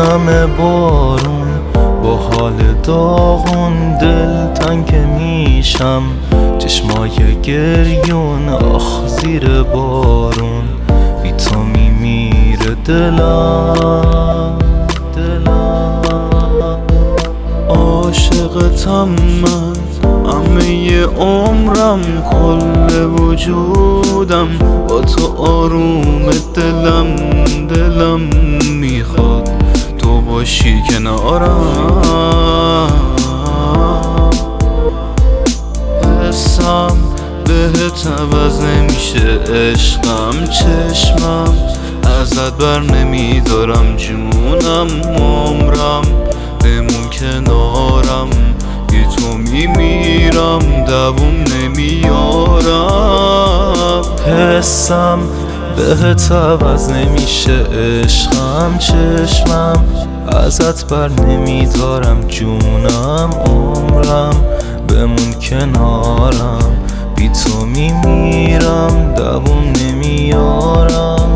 همه بارون با حال داغون دل تنگ میشم، چشمای گریون آخ زیر بارون، بی تو میمیره دلم. عاشقتم من همه عمرم، کل وجودم با تو آروم، دلم میخواد تو باشی کنارم. حسم بهت عوض نمیشه عشقم، چشمم ازت بر نمیدارم، جونم عمرم بمون کنارم، بی تو میمیرم دووم نمیارم. حسم بهت عوض نمیشه عشقم، چشمم ازت بر نمیدارم، جونم عمرم بمون کنارم، بی تو میمیرم دووم نمیارم.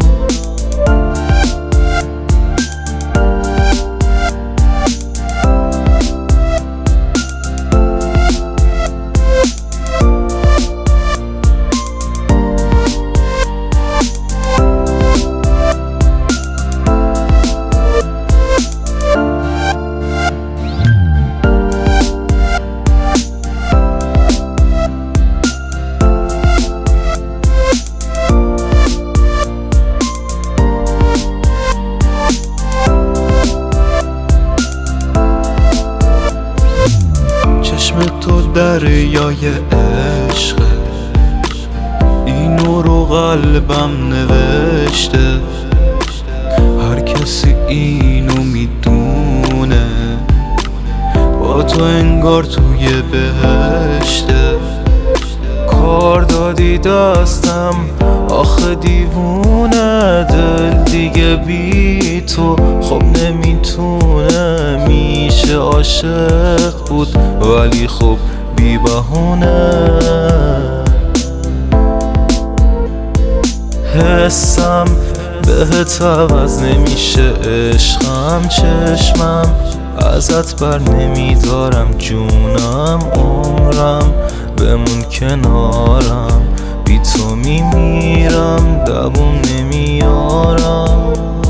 چشم تو دریای عشق، اینو رو قلبم نوشته، هر کسی اینو میدونه، با تو انگار توی بهشته. کار دادی دستم آخه دیوونه، دل دیگه بی تو خب نمیتونه، میشه عاشق بود ولی خب بی بهونه. حسم بهت عوض نمیشه عشقم، چشمم ازت بر نمیدارم، جونم عمرم بمون کنارم، بی تو میمیرم دووم نمیارم.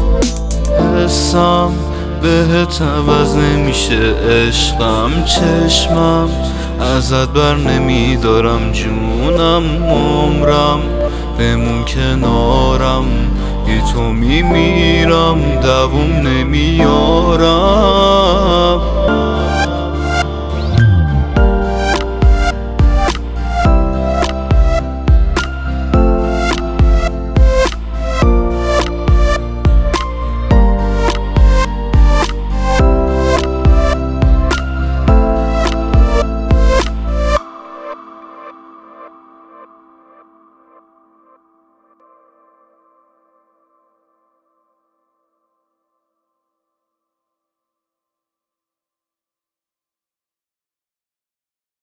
حسم بهت عوض نمیشه عشقم، چشمم ازت بر نمیدارم، جونم عمرم بمون کنارم، بی تو میمیرم دووم نمیارم.